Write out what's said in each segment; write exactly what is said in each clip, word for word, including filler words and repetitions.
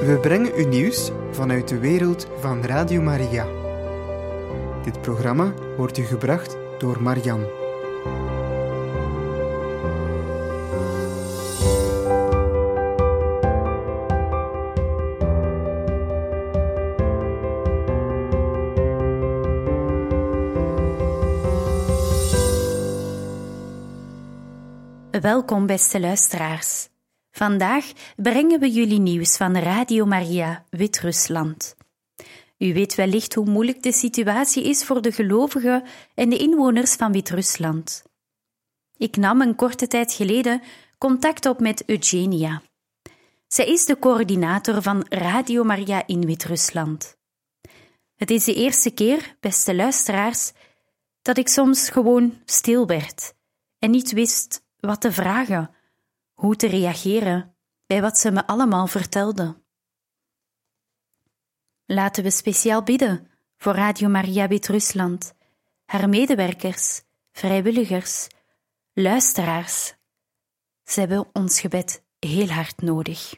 We brengen u nieuws vanuit de wereld van Radio Maria. Dit programma wordt u gebracht door Marian. Welkom, beste luisteraars. Vandaag brengen we jullie nieuws van Radio Maria Wit-Rusland. U weet wellicht hoe moeilijk de situatie is voor de gelovigen en de inwoners van Wit-Rusland. Ik nam een korte tijd geleden contact op met Eugenia. Zij is de coördinator van Radio Maria in Wit-Rusland. Het is de eerste keer, beste luisteraars, dat ik soms gewoon stil werd en niet wist wat te vragen, hoe te reageren bij wat ze me allemaal vertelde. Laten we speciaal bidden voor Radio Maria Wit-Rusland, haar medewerkers, vrijwilligers, luisteraars. Ze hebben ons gebed heel hard nodig.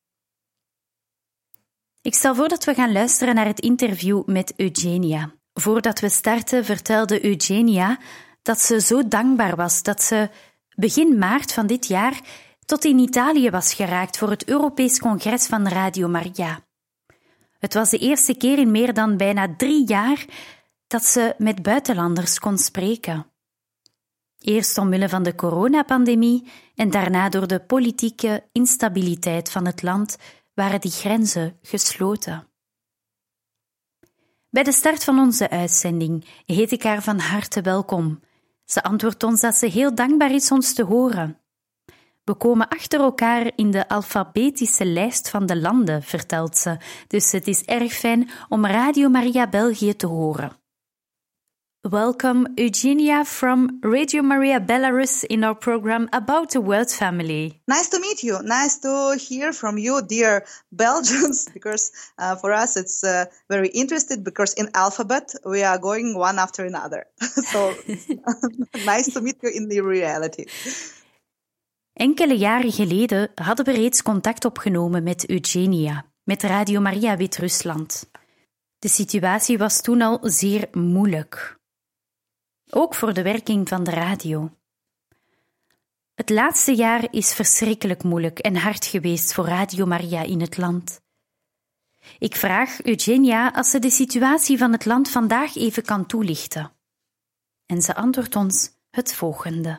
Ik stel voor dat we gaan luisteren naar het interview met Eugenia. Voordat we starten vertelde Eugenia dat ze zo dankbaar was dat ze begin maart van dit jaar tot in Italië was geraakt voor het Europees Congres van Radio Maria. Het was de eerste keer in meer dan bijna drie jaar dat ze met buitenlanders kon spreken. Eerst omwille van de coronapandemie en daarna door de politieke instabiliteit van het land waren die grenzen gesloten. Bij de start van onze uitzending heet ik haar van harte welkom. Ze antwoordt ons dat ze heel dankbaar is ons te horen. We komen achter elkaar in de alfabetische lijst van de landen, vertelt ze, dus het is erg fijn om Radio Maria België te horen. Welcome, Eugenia from Radio Maria Belarus in our program About the World Family. Nice to meet you. Nice to hear from you, dear Belgians, because uh, for us it's uh, very interesting because in alphabet we are going one after another. So nice to meet you in the reality. Enkele jaren geleden hadden we reeds contact opgenomen met Eugenia, met Radio Maria Wit-Rusland. De situatie was toen al zeer moeilijk. Ook voor de werking van de radio. Het laatste jaar is verschrikkelijk moeilijk en hard geweest voor Radio Maria in het land. Ik vraag Eugenia als ze de situatie van het land vandaag even kan toelichten. En ze antwoordt ons het volgende.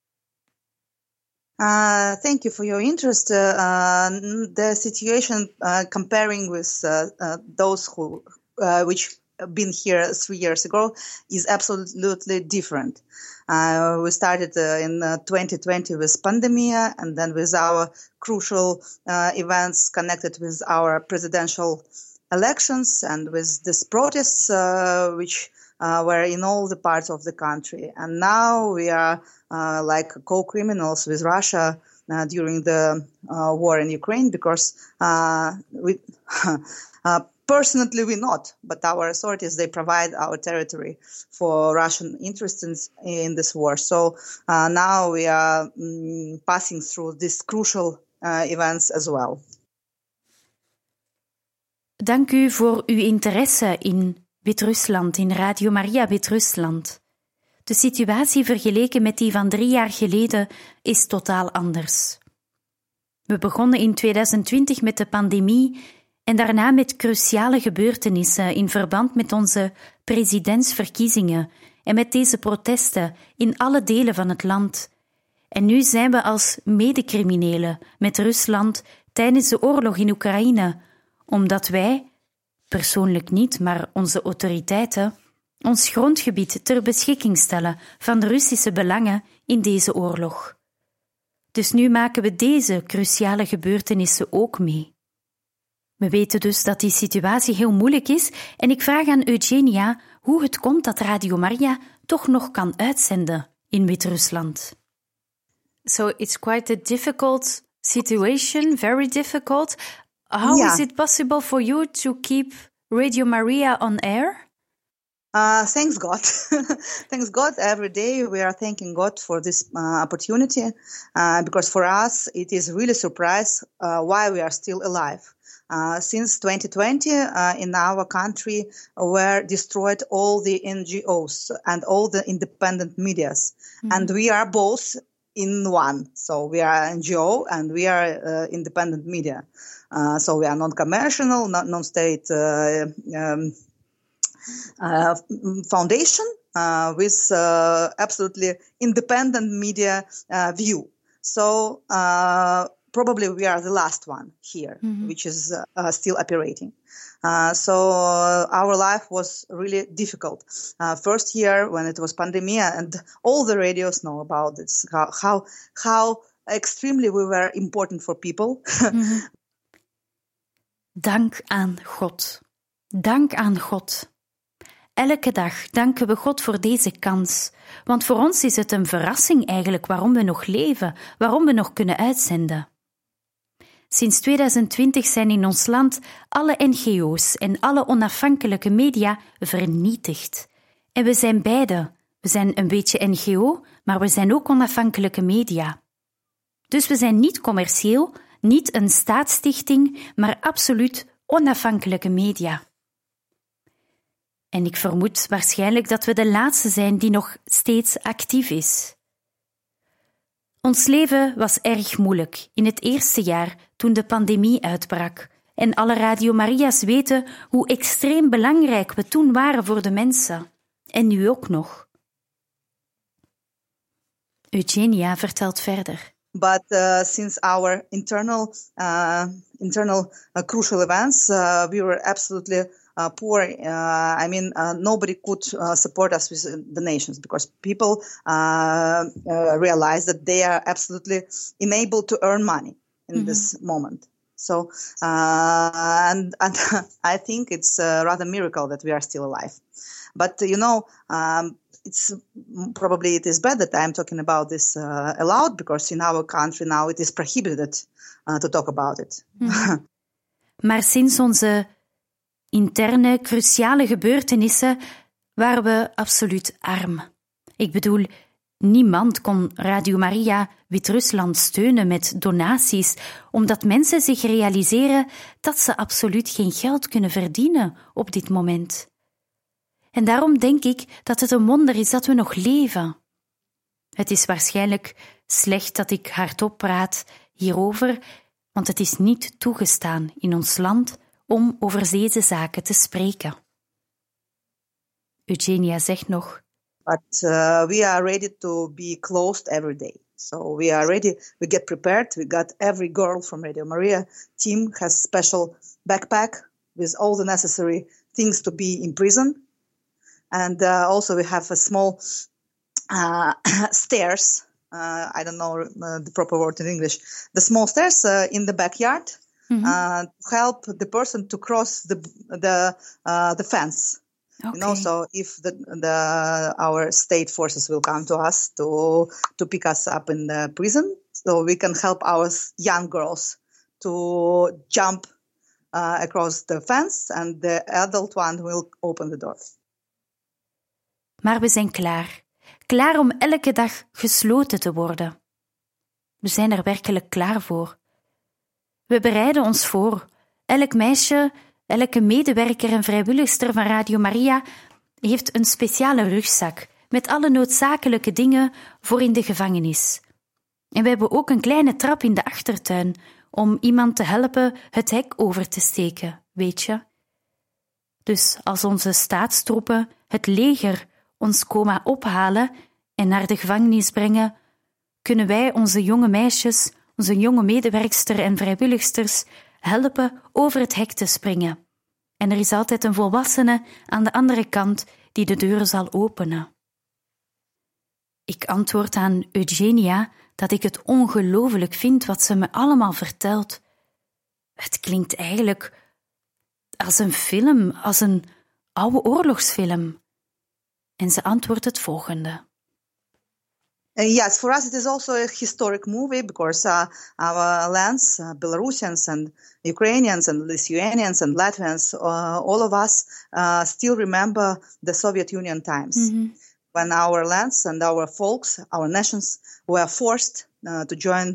Uh, thank you for your interest. Uh, uh, the situation uh, comparing with uh, uh, those who uh, which been here three years ago is absolutely different. Uh, we started uh, in uh, twenty twenty with pandemic, and then with our crucial uh, events connected with our presidential elections and with these protests, uh, which uh, were in all the parts of the country. And now we are uh, like co-criminals with Russia uh, during the uh, war in Ukraine, because uh, we uh, personally we're not, but our authorities, they provide our territory for Russian interests in, in this war. So uh, now we are um, passing through these crucial uh, events as well. Dank u voor uw interesse in Wit-Rusland, in Radio Maria Wit-Rusland. De situatie vergeleken met die van drie jaar geleden is totaal anders. We begonnen in tweeduizend twintig met de pandemie en daarna met cruciale gebeurtenissen in verband met onze presidentsverkiezingen en met deze protesten in alle delen van het land. En nu zijn we als medecriminelen met Rusland tijdens de oorlog in Oekraïne, omdat wij, persoonlijk niet, maar onze autoriteiten, ons grondgebied ter beschikking stellen van de Russische belangen in deze oorlog. Dus nu maken we deze cruciale gebeurtenissen ook mee. We weten dus dat die situatie heel moeilijk is en ik vraag aan Eugenia hoe het komt dat Radio Maria toch nog kan uitzenden in Wit-Rusland. So it's quite a difficult situation, very difficult. How Yeah. is it possible for you to keep Radio Maria on air? Uh, thanks God. Thanks God. Every day we are thanking God for this uh, opportunity, uh, because for us it is really a surprise uh, why we are still alive. Uh, since twenty twenty, uh, in our country, were destroyed all the N G Os and all the independent medias. Mm-hmm. And we are both in one. So we are N G O and we are uh, independent media. Uh, so we are non-commercial, non- non-state uh, um, uh, foundation uh, with uh, absolutely independent media uh, view. So uh, probably we are the last one here, mm-hmm. which is uh, uh, still operating. Uh, so uh, our life was really difficult. Uh, first year when it was pandemic, and all the radios know about this, how how, how extremely we were important for people. Mm-hmm. Dank aan God. Dank aan God. Elke dag danken we God voor deze kans. Want voor ons is het een verrassing eigenlijk waarom we nog leven, waarom we nog kunnen uitzenden. Sinds tweeduizend twintig zijn in ons land alle N G O's en alle onafhankelijke media vernietigd. En we zijn beide. We zijn een beetje N G O, maar we zijn ook onafhankelijke media. Dus we zijn niet commercieel, niet een staatsstichting, maar absoluut onafhankelijke media. En ik vermoed waarschijnlijk dat we de laatste zijn die nog steeds actief is. Ons leven was erg moeilijk in het eerste jaar toen de pandemie uitbrak. En alle Radio Maria's weten hoe extreem belangrijk we toen waren voor de mensen. En nu ook nog. Eugenia vertelt verder. But uh, since our internal, uh, internal uh, crucial events, uh, we were absolutely uh, poor. Uh, I mean, uh, nobody could uh, support us with the nations because people uh, uh, realized that they are absolutely unable to earn money in mm-hmm. this moment. So, uh, and, and I think it's a rather miracle that we are still alive. But, you know, um, it's probably it is bad that I'm talking about this uh, aloud because in our country now it is prohibited uh, to talk about it. Mm-hmm. Maar sinds onze interne, cruciale gebeurtenissen waren we absoluut arm. Ik bedoel, niemand kon Radio Maria Wit-Rusland steunen met donaties, omdat mensen zich realiseren dat ze absoluut geen geld kunnen verdienen op dit moment. En daarom denk ik dat het een wonder is dat we nog leven. Het is waarschijnlijk slecht dat ik hardop praat hierover, want het is niet toegestaan in ons land om over deze zaken te spreken. Eugenia zegt nog. But uh, we are ready to be closed every day. So we are ready, we get prepared. We got every girl from Radio Maria team has special backpack with all the necessary things to be in prison. And uh, also we have a small uh, stairs. Uh, I don't know uh, the proper word in English. The small stairs uh, in the backyard mm-hmm. uh, to help the person to cross the the uh, the fence. Okay. You know, so if the the our state forces will come to us to to pick us up in the prison, so we can help our young girls to jump uh, across the fence, and the adult one will open the door. Maar we zijn klaar. Klaar om elke dag gesloten te worden. We zijn er werkelijk klaar voor. We bereiden ons voor. Elk meisje, elke medewerker en vrijwilligster van Radio Maria heeft een speciale rugzak met alle noodzakelijke dingen voor in de gevangenis. En we hebben ook een kleine trap in de achtertuin om iemand te helpen het hek over te steken, weet je. Dus als onze staatstroepen, het leger, ons komen ophalen en naar de gevangenis brengen, kunnen wij onze jonge meisjes, onze jonge medewerkster en vrijwilligsters helpen over het hek te springen. En er is altijd een volwassene aan de andere kant die de deuren zal openen. Ik antwoord aan Eugenia dat ik het ongelooflijk vind wat ze me allemaal vertelt. Het klinkt eigenlijk als een film, als een oude oorlogsfilm. En ze antwoordt het volgende. Uh, yes, for us it is also a historic movie because uh, our lands, uh, Belarusians and Ukrainians and Lithuanians and Latvians, uh, all of us uh, still remember the Soviet Union times. Mm-hmm. When our lands and our folks, our nations were forced uh, to join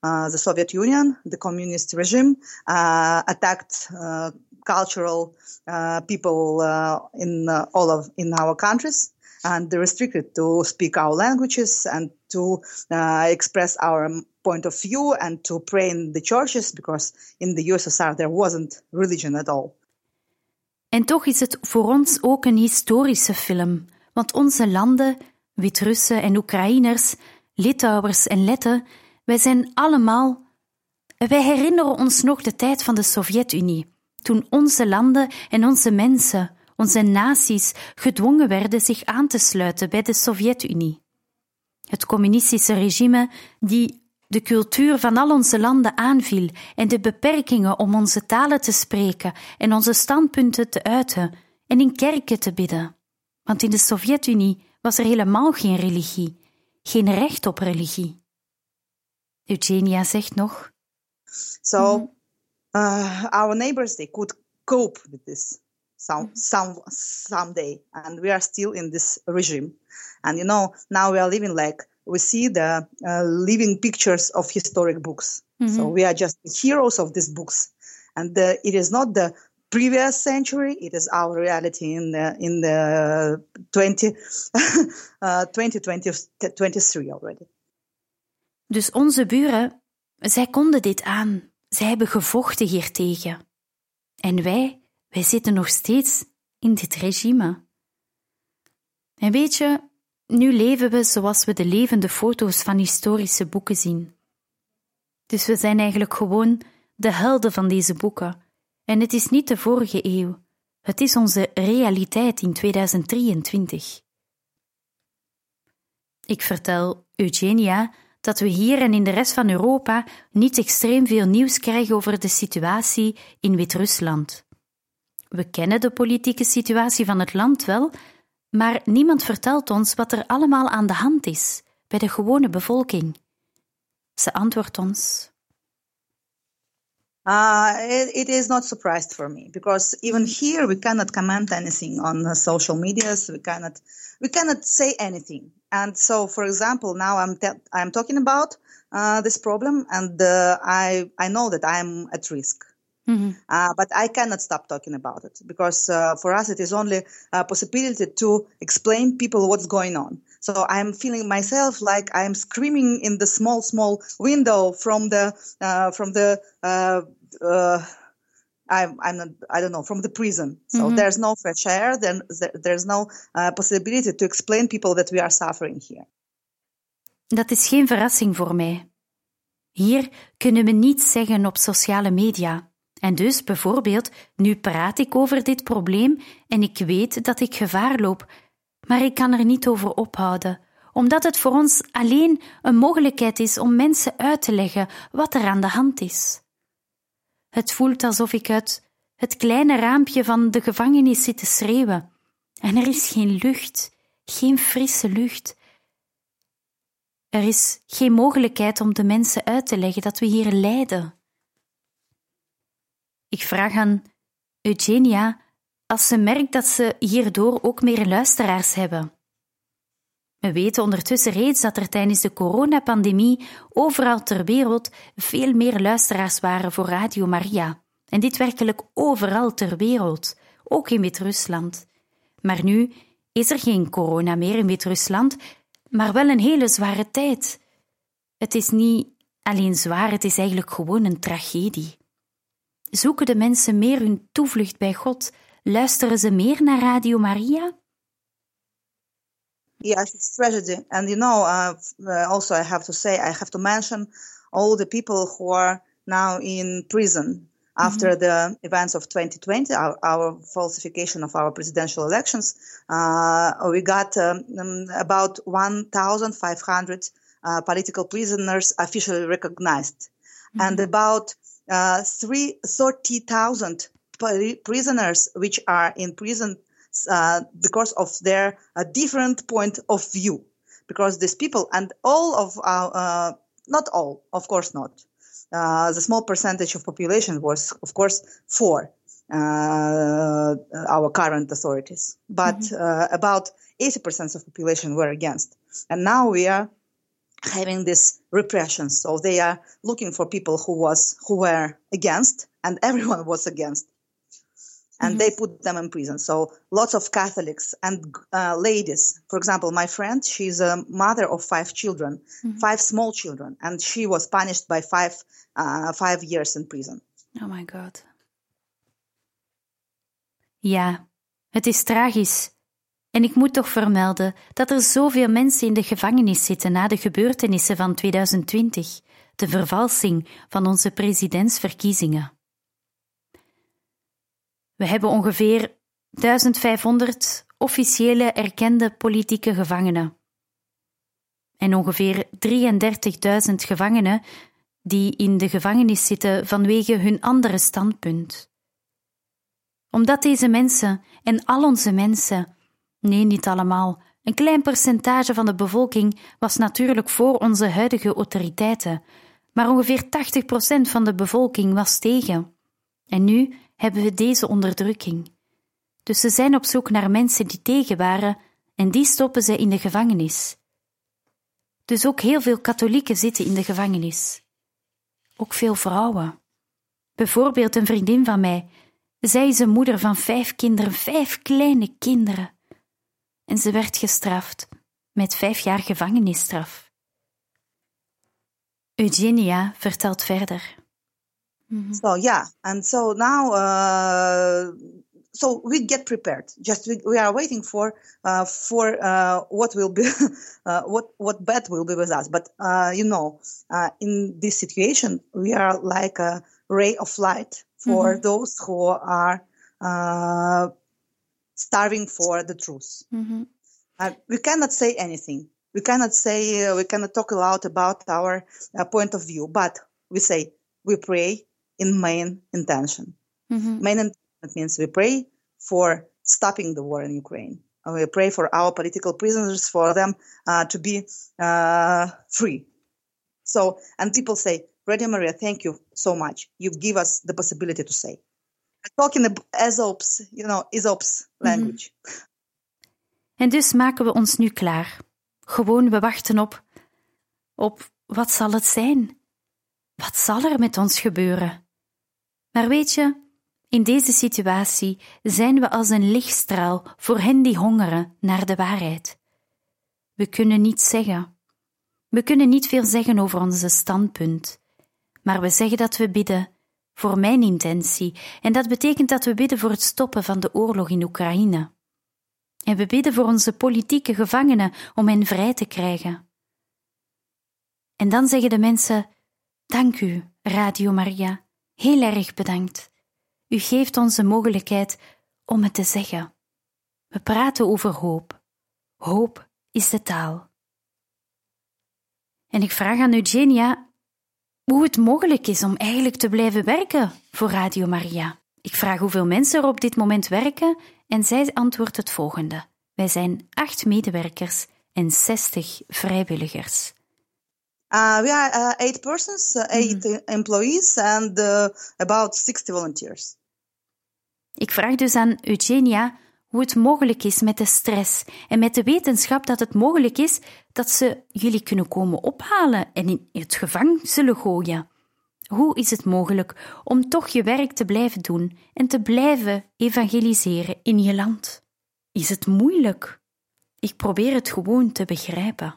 uh, the Soviet Union, the communist regime, uh, attacked uh, cultural uh, people uh, in uh, all of in our countries, and they restricted to speak our languages and to uh, express our point of view and to pray in the churches, because in the U S S R there wasn't religion at all. En toch is het voor ons ook een historische film, want onze landen, Wit-Russen en Oekraïners, Litouwers en Letten, wij zijn allemaal... Wij herinneren ons nog de tijd van de Sovjet-Unie, toen onze landen en onze mensen, onze naties, gedwongen werden zich aan te sluiten bij de Sovjet-Unie. Het communistische regime die de cultuur van al onze landen aanviel en de beperkingen om onze talen te spreken en onze standpunten te uiten en in kerken te bidden. Want in de Sovjet-Unie was er helemaal geen religie, geen recht op religie. Eugenia zegt nog... So, uh, our neighbors, they could cope with this some, some, someday, and we are still in this regime. And you know, now we are living like we see the uh, living pictures of historic books. Mm-hmm. So we are just the heroes of these books. And the, it is not the previous century, it is our reality in the in the twenty, uh, twenty twenty-three already. Dus onze buren, zij konden dit aan. Zij hebben gevochten hiertegen. En wij, wij zitten nog steeds in dit regime. En weet je, nu leven we zoals we de levende foto's van historische boeken zien. Dus we zijn eigenlijk gewoon de helden van deze boeken. En het is niet de vorige eeuw. Het is onze realiteit in tweeduizend drieëntwintig. Ik vertel Eugenia dat we hier en in de rest van Europa niet extreem veel nieuws krijgen over de situatie in Wit-Rusland. We kennen de politieke situatie van het land wel, maar niemand vertelt ons wat er allemaal aan de hand is bij de gewone bevolking. Ze antwoordt ons... Uh, it, it is not surprised for me, because even here we cannot comment anything on uh, social medias. We cannot, we cannot say anything. And so, for example, now I'm te- I'm talking about uh, this problem, and uh, I I know that I'm at risk. Mm-hmm. Uh, but I cannot stop talking about it, because uh, for us it is only a possibility to explain people what's going on. So I'm feeling myself like I'm screaming in the small, small window from the uh, from the uh, uh, I'm I'm not, I don't know from the prison. So mm-hmm. There's no fresh air. Then there's no uh, possibility to explain people that we are suffering here. Dat is geen verrassing voor mij. Hier kunnen we niets zeggen op sociale media. En dus bijvoorbeeld, nu praat ik over dit probleem en ik weet dat ik gevaar loop, maar ik kan er niet over ophouden, omdat het voor ons alleen een mogelijkheid is om mensen uit te leggen wat er aan de hand is. Het voelt alsof ik uit het kleine raampje van de gevangenis zit te schreeuwen. En er is geen lucht, geen frisse lucht. Er is geen mogelijkheid om de mensen uit te leggen dat we hier lijden. Ik vraag aan Eugenia als ze merkt dat ze hierdoor ook meer luisteraars hebben. We weten ondertussen reeds dat er tijdens de coronapandemie overal ter wereld veel meer luisteraars waren voor Radio Maria. En dit werkelijk overal ter wereld, ook in Wit-Rusland. Maar nu is er geen corona meer in Wit-Rusland, maar wel een hele zware tijd. Het is niet alleen zwaar, het is eigenlijk gewoon een tragedie. Zoeken de mensen meer hun toevlucht bij God? Luisteren ze meer naar Radio Maria? Yes, it's tragedy. And you know, uh, also I have to say, I have to mention all the people who are now in prison after mm-hmm. the events of twenty twenty, our, our falsification of our presidential elections. Uh, we got um, about one thousand five hundred uh, political prisoners officially recognized. Mm-hmm. And about uh, thirty thousand prisoners which are in prison Uh, because of their uh, different point of view. Because these people, and all of our, uh, not all, of course not, uh, the small percentage of population was, of course, for uh, our current authorities. But mm-hmm. uh, about eighty percent of population were against. And now we are having this repression. So they are looking for people who was who were against, and everyone was against. And mm-hmm. they put them in prison. So lots of Catholics and uh, ladies. For example, my friend, she's a mother of five children, mm-hmm. five small children, and she was punished by five uh, five years in prison. Oh my God. Ja, het is tragisch. En ik moet toch vermelden dat er zoveel mensen in de gevangenis zitten na de gebeurtenissen van tweeduizend twintig, de vervalsing van onze presidentsverkiezingen. We hebben ongeveer vijftienhonderd officiële erkende politieke gevangenen. En ongeveer drieëndertigduizend gevangenen die in de gevangenis zitten vanwege hun andere standpunt. Omdat deze mensen en al onze mensen, nee, niet allemaal, een klein percentage van de bevolking was natuurlijk voor onze huidige autoriteiten, maar ongeveer tachtig procent van de bevolking was tegen. En nu hebben we deze onderdrukking. Dus ze zijn op zoek naar mensen die tegen waren en die stoppen ze in de gevangenis. Dus ook heel veel katholieken zitten in de gevangenis. Ook veel vrouwen. Bijvoorbeeld een vriendin van mij. Zij is een moeder van vijf kinderen, vijf kleine kinderen. En ze werd gestraft met vijf jaar gevangenisstraf. Eugenia vertelt verder. Mm-hmm. So yeah, and so now, uh, so we get prepared. Just we, we are waiting for uh, for uh, what will be, uh, what what bad will be with us. But uh, you know, uh, in this situation, we are like a ray of light for mm-hmm. those who are uh, starving for the truth. Mm-hmm. Uh, we cannot say anything. We cannot say. Uh, we cannot talk a lot about our uh, point of view. But we say we pray. In main intention. Mm-hmm. Main intention means we pray for stopping the war in Ukraine. And we pray for our political prisoners, for them uh, to be uh, free. So, and people say, Radio Maria, thank you so much. You give us the possibility to say. Talking in Aesop's, you know, Aesop's language. Mm-hmm. En dus maken we ons nu klaar. Gewoon, we wachten op, op wat zal het zijn? Wat zal er met ons gebeuren? Maar weet je, in deze situatie zijn we als een lichtstraal voor hen die hongeren naar de waarheid. We kunnen niets zeggen. We kunnen niet veel zeggen over onze standpunt. Maar we zeggen dat we bidden voor mijn intentie. En dat betekent dat we bidden voor het stoppen van de oorlog in Oekraïne. En we bidden voor onze politieke gevangenen om hen vrij te krijgen. En dan zeggen de mensen: dank u, Radio Maria. Heel erg bedankt. U geeft ons de mogelijkheid om het te zeggen. We praten over hoop. Hoop is de taal. En ik vraag aan Eugenia hoe het mogelijk is om eigenlijk te blijven werken voor Radio Maria. Ik vraag hoeveel mensen er op dit moment werken en zij antwoordt het volgende. Wij zijn acht medewerkers en zestig vrijwilligers. Uh, we are uh, eight persons, uh, eight mm-hmm. employees and uh, about sixty volunteers. Ik vraag dus aan Eugenia hoe het mogelijk is met de stress en met de wetenschap dat het mogelijk is dat ze jullie kunnen komen ophalen en in het gevangen zullen gooien. Hoe is het mogelijk om toch je werk te blijven doen en te blijven evangeliseren in je land? Is het moeilijk? Ik probeer het gewoon te begrijpen.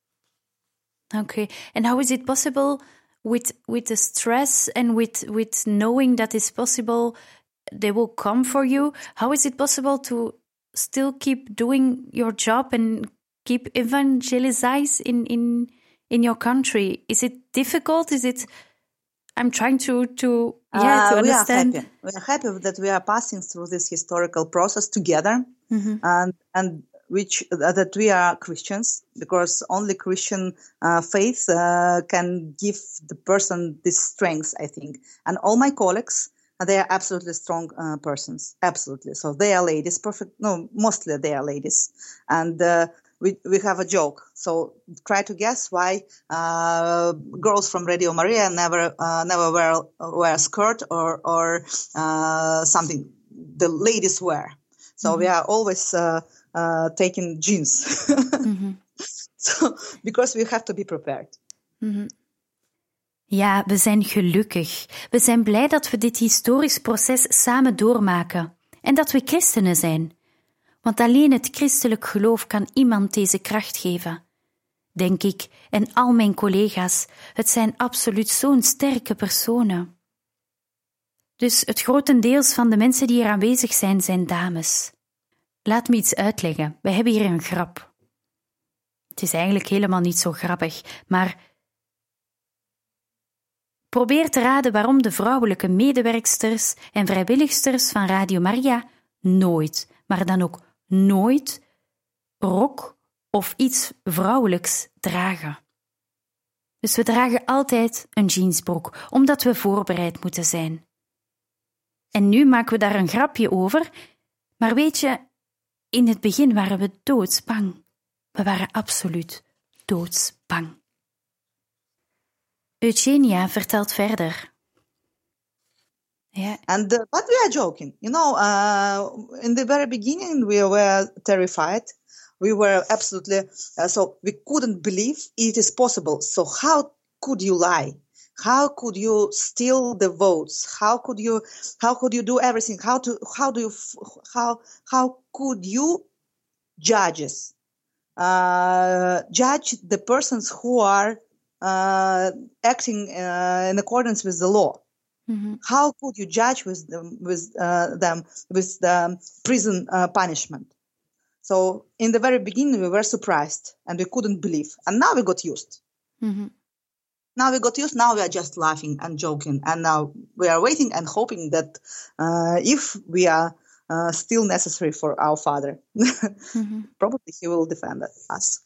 Okay, and how is it possible with with the stress and with with knowing that it's possible they will come for you? How is it possible to still keep doing your job and keep evangelizing in in in your country? Is it difficult? Is it? I'm trying to to yeah uh, to understand. We are happy. We are happy that we are passing through this historical process together, mm-hmm. and and. Which uh, that we are Christians, because only Christian uh, faith uh, can give the person this strength, I think. And all my colleagues, they are absolutely strong uh, persons, absolutely. So they are ladies, perfect. No, mostly they are ladies, and uh, we we have a joke. So try to guess why uh, girls from Radio Maria never uh, never wear wear skirt or or uh, something the ladies wear. So mm-hmm. we are always. Uh, Uh, taking jeans. mm-hmm. So, because we have to be prepared. Mm-hmm. Ja, we zijn gelukkig. We zijn blij dat we dit historisch proces samen doormaken en dat we christenen zijn. Want alleen het christelijk geloof kan iemand deze kracht geven. Denk ik, en al mijn collega's, het zijn absoluut zo'n sterke personen. Dus het grotendeels van de mensen die hier aanwezig zijn, zijn dames. Laat me iets uitleggen. We hebben hier een grap. Het is eigenlijk helemaal niet zo grappig, maar probeer te raden waarom de vrouwelijke medewerksters en vrijwilligsters van Radio Maria nooit, maar dan ook nooit, rok of iets vrouwelijks dragen. Dus we dragen altijd een jeansbroek, omdat we voorbereid moeten zijn. En nu maken we daar een grapje over, maar weet je, in het begin waren we doodsbang. We waren absoluut doodsbang. Eugenia vertelt verder. Yeah. And uh, but we are joking, you know. Uh, in the very beginning, we were terrified. We were absolutely uh, so we couldn't believe it is possible. So how could you lie? How could you steal the votes? How could you? How could you do everything? How to? How do you? How how could you judges uh, judge the persons who are uh, acting uh, in accordance with the law? Mm-hmm. How could you judge with them with uh, them with the prison uh, punishment? So in the very beginning we were surprised and we couldn't believe, and now we got used. Mm-hmm. Now we got used. Now we are just laughing and joking, and now we are waiting and hoping that uh, if we are uh, still necessary for our Father, mm-hmm. probably He will defend us.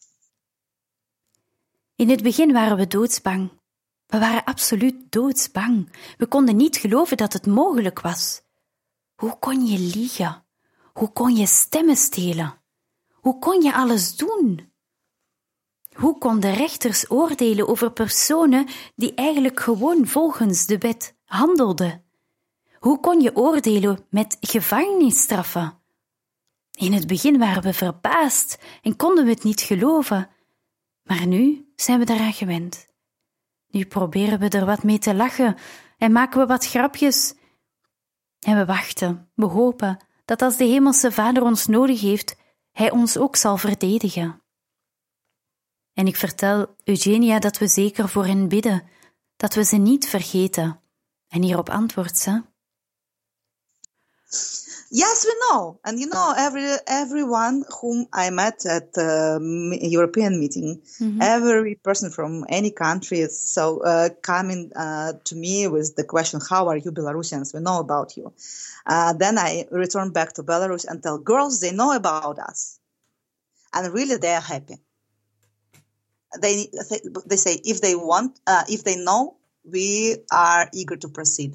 In het begin waren we doodsbang. We waren absoluut doodsbang. We konden niet geloven dat het mogelijk was. Hoe kon je liegen? Hoe kon je stemmen stelen? Hoe kon je alles doen? Hoe konden rechters oordelen over personen die eigenlijk gewoon volgens de wet handelden? Hoe kon je oordelen met gevangenisstraffen? In het begin waren we verbaasd en konden we het niet geloven. Maar nu zijn we daaraan gewend. Nu proberen we er wat mee te lachen en maken we wat grapjes. En we wachten, we hopen dat als de Hemelse Vader ons nodig heeft, Hij ons ook zal verdedigen. En ik vertel Eugenia dat we zeker voor hen bidden, dat we ze niet vergeten. En hierop antwoordt ze: Yes, we know. And you know, every everyone whom I met at the uh, European meeting, mm-hmm. every person from any country is so uh, coming uh, to me with the question, how are you Belarusians? We know about you. Uh, then I return back to Belarus and tell girls they know about us. And really they are happy. They, they say if they want, uh, if they know, we are eager to proceed.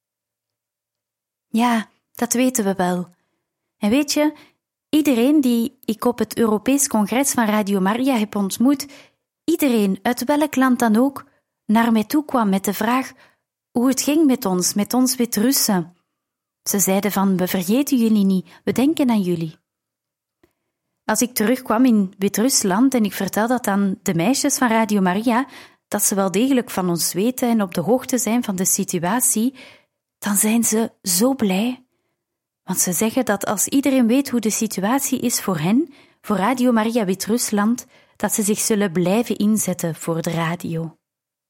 Ja, dat weten we wel. En weet je, iedereen die ik op het Europees Congres van Radio Maria heb ontmoet, iedereen, uit welk land dan ook, naar mij toe kwam met de vraag hoe het ging met ons, met ons Wit-Russen. Ze zeiden van, we vergeten jullie niet, we denken aan jullie. Als ik terugkwam in Wit-Rusland en ik vertel dat aan de meisjes van Radio Maria, dat ze wel degelijk van ons weten en op de hoogte zijn van de situatie, dan zijn ze zo blij. Want ze zeggen dat als iedereen weet hoe de situatie is voor hen, voor Radio Maria Wit-Rusland, dat ze zich zullen blijven inzetten voor de radio.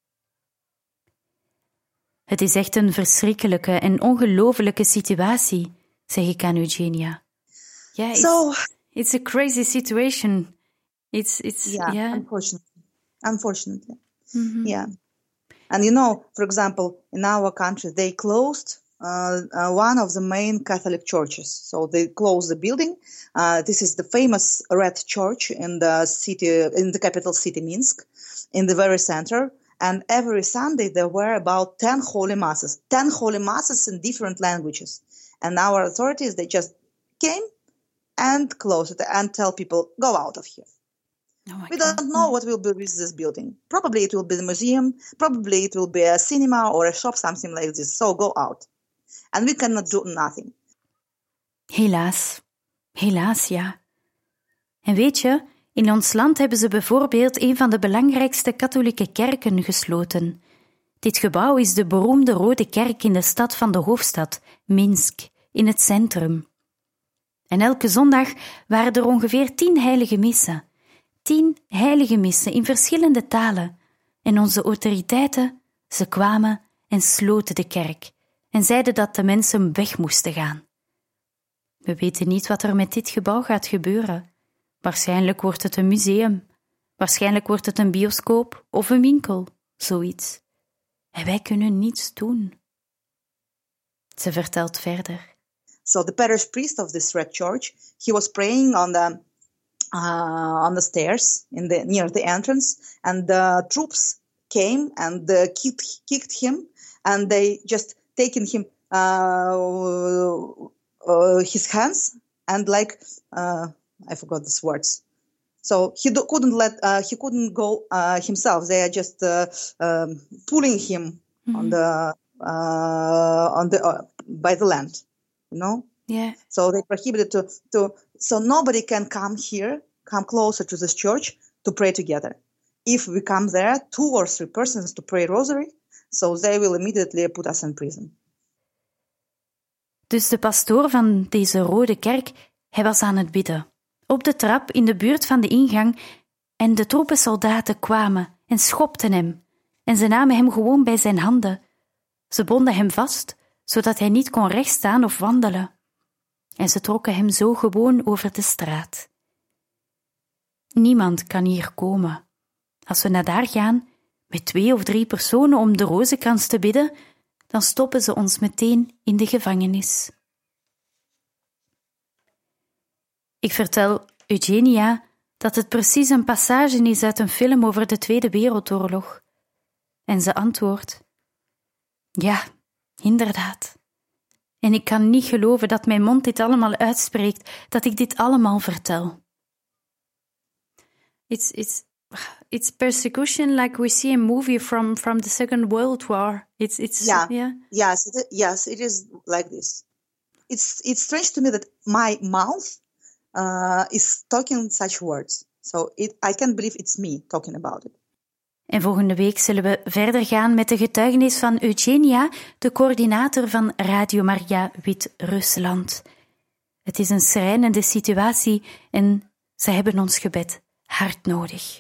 Het is echt een verschrikkelijke en ongelofelijke situatie, zeg ik aan Eugenia. Ja, it's, so, it's a crazy situation. It's, it's, yeah, yeah. unfortunately. Unfortunately. Mm-hmm. Yeah. And you know, for example, in our country, they closed uh, uh, one of the main Catholic churches. So they closed the building. Uh, this is the famous Red Church in the city, in the capital city, Minsk, in the very center. And every Sunday there were about ten holy masses, ten holy masses in different languages. And our authorities, they just came and closed it and tell people, go out of here. Oh we God. don't know what will be with this building. Probably it will be the museum. Probably it will be a cinema or a shop, something like this. So go out. And we cannot do nothing. Helaas. Helaas, ja. En weet je, In ons land hebben ze bijvoorbeeld een van de belangrijkste katholieke kerken gesloten. Dit gebouw is de beroemde Rode Kerk in de stad van de hoofdstad, Minsk, in het centrum. En elke zondag waren er ongeveer tien heilige missen. Tien heilige missen in verschillende talen. En onze autoriteiten, ze kwamen en sloten de kerk en zeiden dat de mensen weg moesten gaan. We weten niet wat er met dit gebouw gaat gebeuren. Waarschijnlijk wordt het een museum. Waarschijnlijk wordt het een bioscoop of een winkel, zoiets. En wij kunnen niets doen. Ze vertelt verder. So the parish priest of this red church, he was praying on the uh, on the stairs in the near the entrance, and the troops came and uh, kicked, kicked him, and they just taken him uh, uh, his hands and like uh, I forgot these words. So he do, couldn't let uh, he couldn't go uh, himself. They are just uh, um, pulling him mm-hmm. on the uh, on the uh, by the land, you know. Yeah. So they prohibited to to so nobody can come here, come closer to this church to pray together. If we come there, two or three persons to pray rosary, so they will immediately put us in prison. Dus de pastoor van deze Rode Kerk, hij was aan het bidden. Op de trap in de buurt van de ingang en de troepen soldaten kwamen en schopten hem en ze namen hem gewoon bij zijn handen. Ze bonden hem vast, zodat hij niet kon rechtstaan of wandelen. En ze trokken hem zo gewoon over de straat. Niemand kan hier komen. Als we naar daar gaan, met twee of drie personen om de rozenkrans te bidden, dan stoppen ze ons meteen in de gevangenis. Ik vertel Eugenia dat het precies een passage is uit een film over de Tweede Wereldoorlog. En ze antwoordt: ja, inderdaad. En ik kan niet geloven dat mijn mond dit allemaal uitspreekt, dat ik dit allemaal vertel. It's, it's, it's persecution like we see a movie from, from the Second World War. It's, it's, yeah. yeah. Yes, it, yes, it is like this. It's, it's strange to me that my mouth uh, is talking such words. So it, I can't believe it's me talking about it. En volgende week zullen we verder gaan met de getuigenis van Eugenia, de coördinator van Radio Maria Wit-Rusland. Het is een schrijnende situatie en ze hebben ons gebed hard nodig.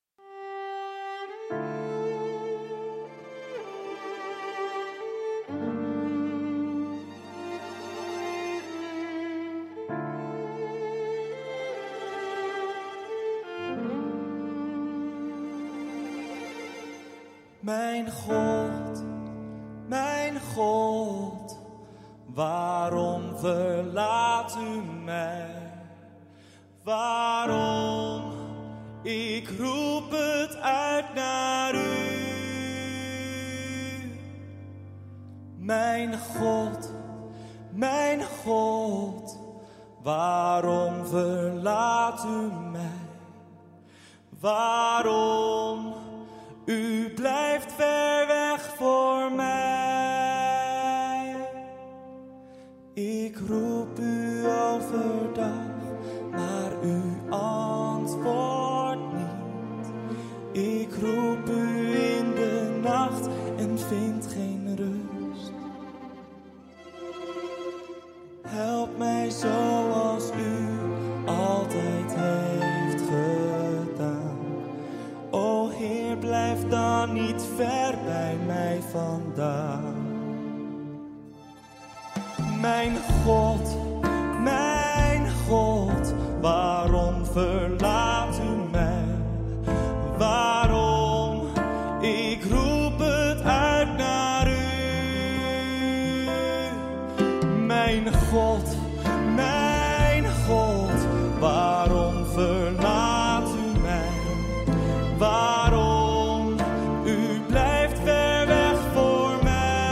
Mijn God, mijn God, waarom verlaat u mij? Waarom? Ik roep het uit naar u. Mijn God, mijn God, waarom verlaat u mij? Waarom? U blijft ver weg voor mij. Ik roep u overdag, maar u antwoordt niet. Ik roep u in de nacht en vind geen rust. Help mij zoals u altijd heeft gedaan. O Heer, blijf dan niet ver bij mij vandaan. Mijn God, mijn God, waarom verlaat u mij? Waarom? Ik roep het uit naar u. Mijn God, mijn God, waarom verlaat u mij? Waarom? U blijft ver weg voor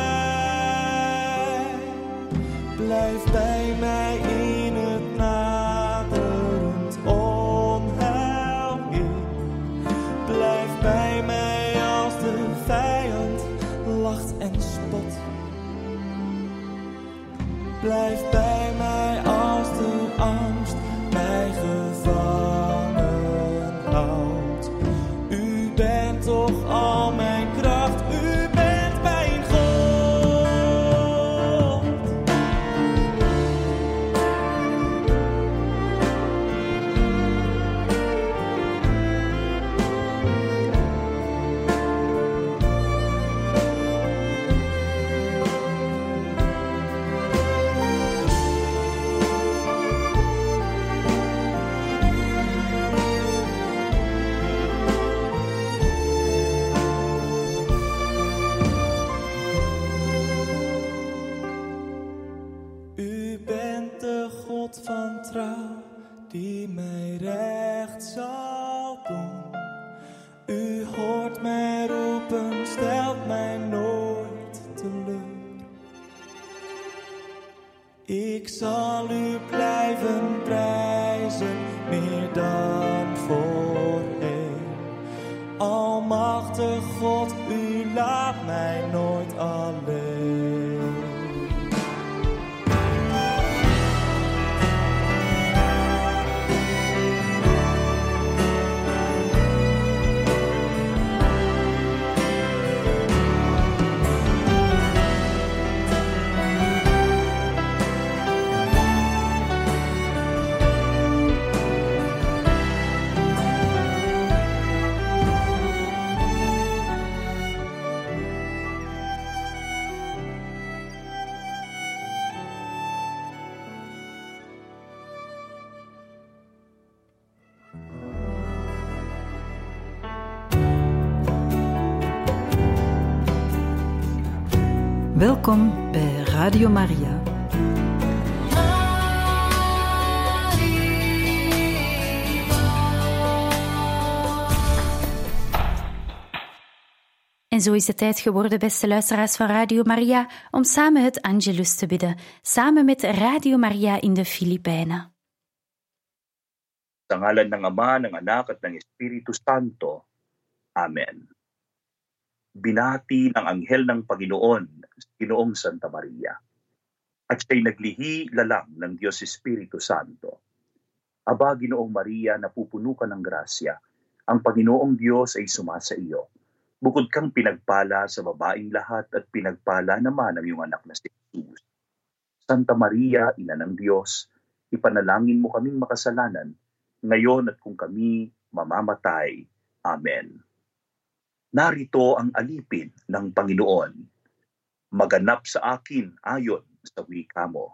mij. Blijf bij mij in het naderend onheil in. Blijf bij mij als de vijand lacht en spot. Blijf bij mij als de angst mij gevangen. toch al mijn kracht. U bent mijn God. Van trouw, die mij recht zal doen. U hoort mij roepen, stelt mij nooit teleur. Ik zal u blijven prijzen, meer dan voorheen. Almachtig God, u laat mij nooit alleen. Welkom bij Radio Maria. En zo is het tijd geworden, beste luisteraars van Radio Maria, om samen het Angelus te bidden, samen met Radio Maria in de Filipijnen. Sa ngalan ng Ama, ng Anak at ng Espiritu Santo. Amen. Binati ng anghel ng Panginoon, Ginoong Santa Maria, at siya'y naglihi lalang ng Diyos Espiritu Santo. Aba, Ginoong Maria, napupuno ka ng grasya, ang Panginoong Diyos ay sumasa iyo. Bukod kang pinagpala sa babaing lahat at pinagpala naman ang iyong anak na si Jesus. Santa Maria, Ina ng Diyos, ipanalangin mo kaming makasalanan, ngayon at kung kami mamamatay. Amen. Narito ang alipin ng Panginoon. Maganap sa akin ayon sa wika mo.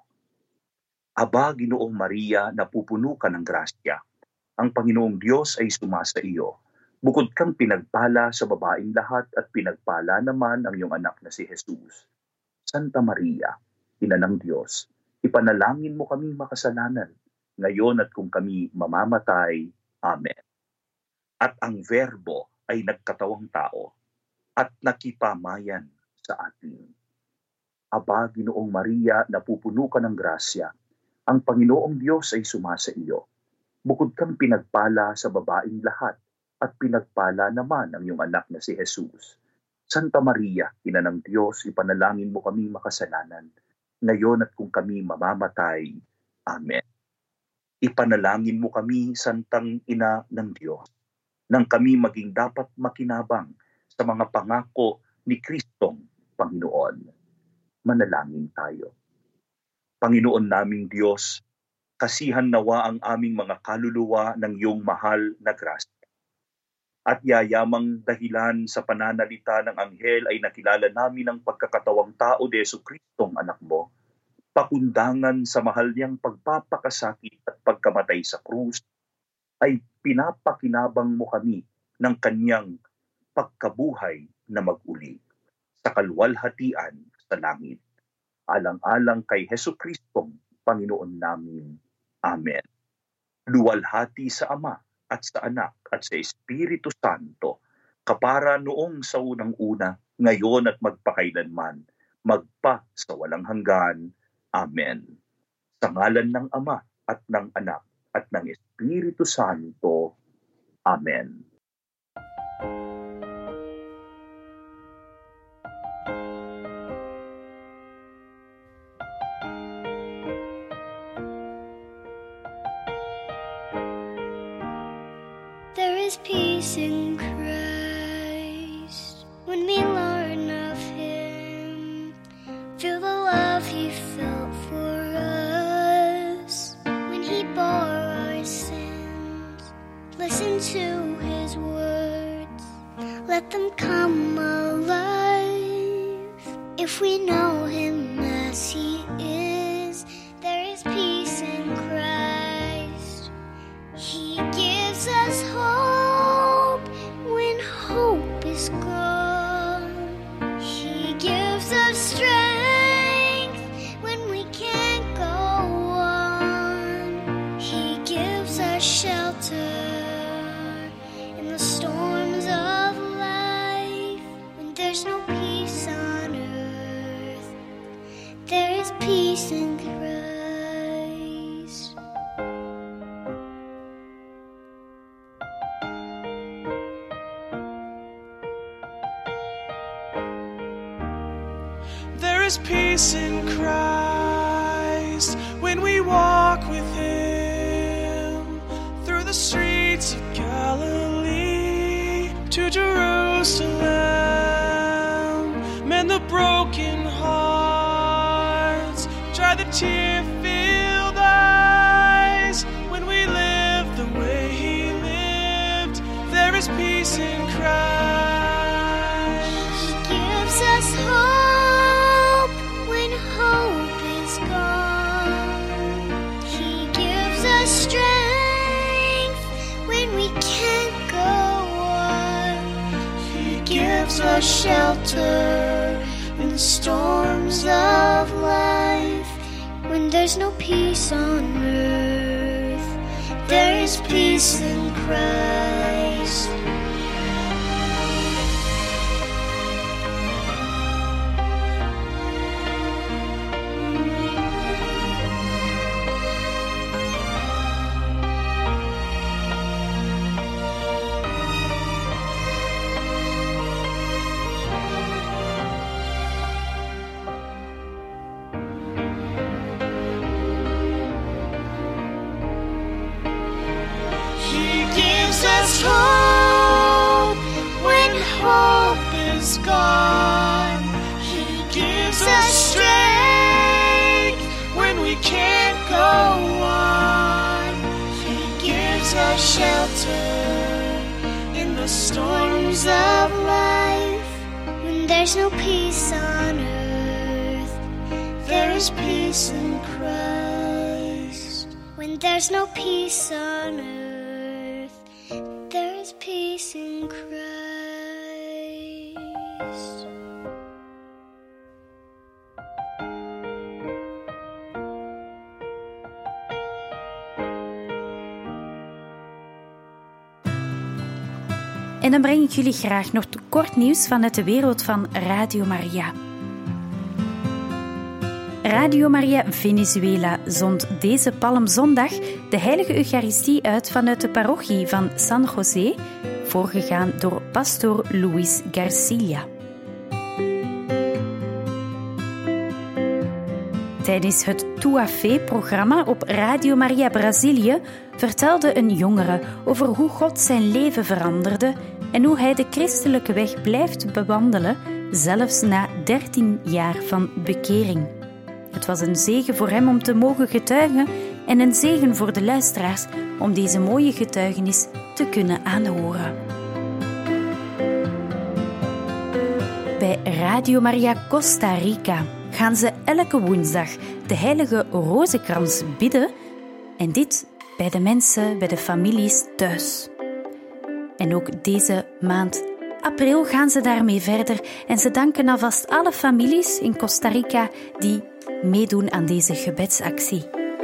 Aba, Ginoong Maria, napupuno ka ng grasya. Ang Panginoong Diyos ay sumasa iyo. Bukod kang pinagpala sa babaing lahat at pinagpala naman ang iyong anak na si Jesus. Santa Maria, Ina ng Diyos, ipanalangin mo kaming makasalanan, ngayon at kung kami mamamatay. Amen. At ang Verbo ay nagkatawang tao at nakipamayan sa atin. Aba, Ginoong Maria, napupuno ka ng grasya. Ang Panginoong Diyos ay sumasa iyo. Bukod kang pinagpala sa babaing lahat at pinagpala naman ang iyong anak na si Jesus. Santa Maria, Ina ng Diyos, ipanalangin mo kaming makasalanan, ngayon at kung kami mamamatay. Amen. Ipanalangin mo kami, Santang Ina ng Diyos, nang kami maging dapat makinabang sa mga pangako ni Kristong Panginoon. Manalangin tayo. Panginoon naming Diyos, kasihan nawa ang aming mga kaluluwa ng iyong mahal na grasya. At yayamang dahilan sa pananalita ng anghel ay nakilala namin ang pagkakatawang tao de Jesucristong anak mo, pakundangan sa mahal niyang pagpapakasakit at pagkamatay sa krus, ay pinapakinabang mo kami ng kanyang pagkabuhay na mag-uli sa kaluwalhatian sa langit. Alang-alang kay Jesucristong Panginoon namin. Amen. Luwalhati sa Ama at sa Anak at sa Espiritu Santo, kapara noong sa unang-una, ngayon at magpakailanman, magpa sa walang hanggan. Amen. Sa ngalan ng Ama at ng Anak at ng Espiritu Santo. Amen. There is peace in Christ. let them come alive. If we know him as he is, there is peace in Christ. He gives us hope when hope is gone. He gives us strength when we can't go on. He gives us shelter in the storms of life. When there's no peace on earth, there is peace in Christ. There is peace in Christ when we walk with him through the streets of Galilee to Jerusalem. Mend the broken hearts, dry the tear-filled eyes. When we live the way he lived, there is peace in Christ. He gives us hope when hope is gone. He gives us strength when we can't go on. He gives us shelter in the storms of life. When there's no peace on earth, there is peace in Christ. Hope when hope is gone. He gives us strength when we can't go on. He gives us shelter in the storms of life. When there's no peace on earth, there is peace in Christ. When there's no peace on earth, there is peace in Christ. En dan breng ik jullie graag nog kort nieuws vanuit de wereld van Radio Maria. Radio Maria Venezuela zond deze Palmzondag de heilige Eucharistie uit vanuit de parochie van San José, voorgegaan door pastoor Luis Garcia. Tijdens het Tua Fé-programma op Radio Maria Brazilië vertelde een jongere over hoe God zijn leven veranderde en hoe hij de christelijke weg blijft bewandelen, zelfs na dertien jaar van bekering. Het was een zegen voor hem om te mogen getuigen en een zegen voor de luisteraars om deze mooie getuigenis te kunnen aanhoren. Bij Radio Maria Costa Rica gaan ze elke woensdag de heilige Rozenkrans bidden en dit bij de mensen, bij de families thuis. En ook deze maand april gaan ze daarmee verder en ze danken alvast alle families in Costa Rica die meedoen aan deze gebedsactie.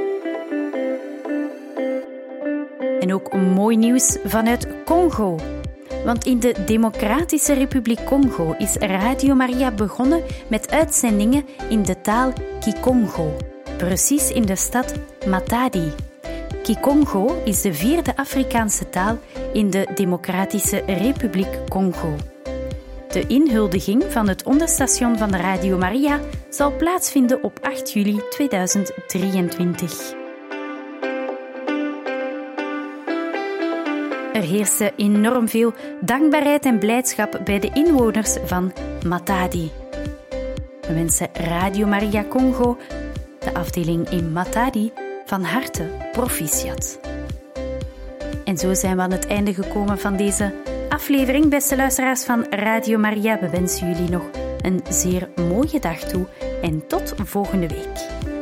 En ook mooi nieuws vanuit Congo. Want in de Democratische Republiek Congo is Radio Maria begonnen met uitzendingen in de taal Kikongo, precies in de stad Matadi. Kikongo is de vierde Afrikaanse taal in de Democratische Republiek Congo. De inhuldiging van het onderstation van de Radio Maria zal plaatsvinden op acht juli tweeduizend drieëntwintig. Er heerste enorm veel dankbaarheid en blijdschap bij de inwoners van Matadi. We wensen Radio Maria Congo, de afdeling in Matadi, van harte proficiat. En zo zijn we aan het einde gekomen van deze aflevering, beste luisteraars van Radio Maria. We wensen jullie nog een zeer mooie dag toe en tot volgende week.